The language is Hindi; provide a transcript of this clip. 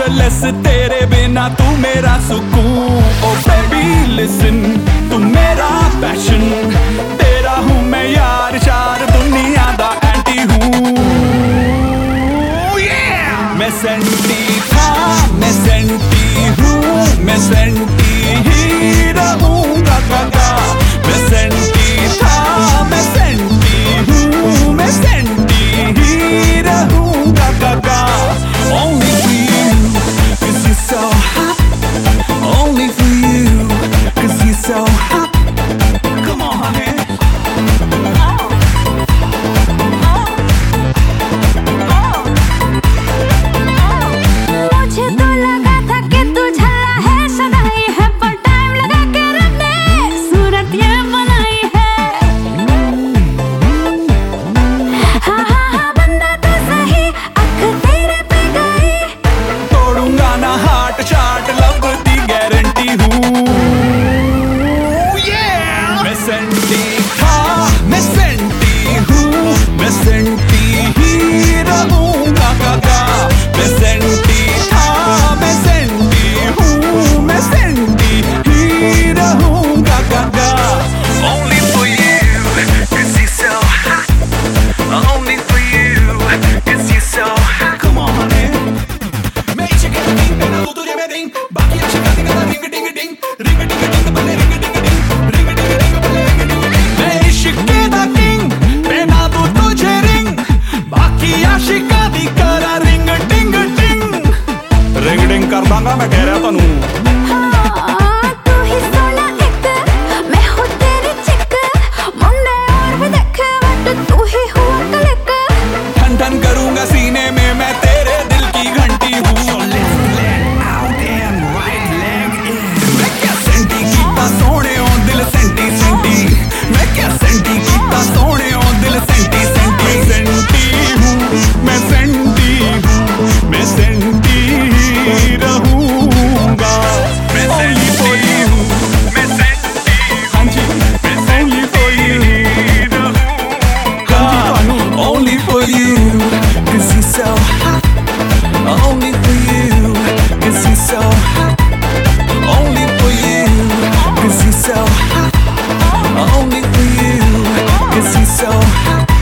स्पेशलिस तेरे बिना तू मेरा सुकून। ओ बेबी लिसन, तू मेरा पैशन, तेरा हूँ मैं यार शार, दुनिया दा एंटी हूँ। मैं सेंटी था, मैं सेंटी हूँ, मैं सेंटी ही रहूँगा काका। मैं सेंटी था, मैं सेंटी हूँ, मैं सेंटी ही रहूँगा काका। Only for you, 'cause you're so hot. Only for you, 'cause you're so hot. Come on, honey. मुझे तो लगा था कि तू झल्ला है, सगाई है, पर टाइम लगा के रब ने सूरत ये बनाई है। हाँ हाँ हाँ बंदा तो सही, अख तेरे पे गई। तोड़ूंगा ना हार्ट चार्ट, लव दी गारंटी हूँ। मैं सेंटी था, मैं सेंटी हूँ, मैं सेंटी ही रहूँगा काका। मैं सेंटी था, मैं सेंटी हूँ, मैं सेंटी ही रहूँगा काका। Only for you, 'cause you're so hot. Only for you, 'cause you're so hot. Come on, honey. मैं इश्क के king, तेरा तू तुझे मैं ring, बाकी आशिक का ring ding ding, ring ding ding बल्ले ring ding ding, ring ding ding बल्ले ring ding ding। मैं इश्क का king, तेरा तू तुझे ring, बाकी आशिक का करा ring ding ding। ring ding कर दांगा मैं कह रहा तनु। हाँ तू ही सोना एक, मैं हूँ तेरी चिक, मुंडे और भी देखे बट तू ही हुआ क्लिक। ठन ठन करूंगा सीने में मैं तेरे दिल की घंटी हूँ। मैं क्या सेंटी कीता सोने ओ दिल सेंटी सेंटी, मैं क्या सेंटी कीता सोने ओ दिल सेंटी सेंटी। सेंटी हूँ, मैं सेंटी हूँ, मैं सेंटी ही रहूँगा। Only for you, मैं सेंटी, हाँ जी, मैं only for you रहूँगा। Only for you, 'cause you're so hot. Only for you, 'cause you're so hot. Only for you, 'cause you're so hot. Only for you, 'cause you're so hot.